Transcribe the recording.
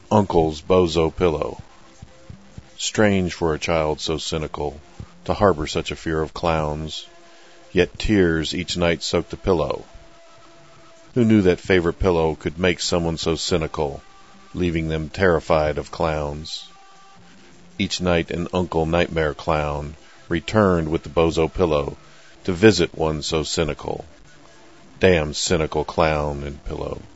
Uncle's Bozo Pillow. Strange for a child so cynical to harbor such a fear of clowns, yet tears each night soak the pillow. Who knew that favorite pillow could make someone so cynical, leaving them terrified of clowns? Each night an Uncle Nightmare Clown returned with the Bozo Pillow to visit one so cynical. Damn cynical clown and pillow.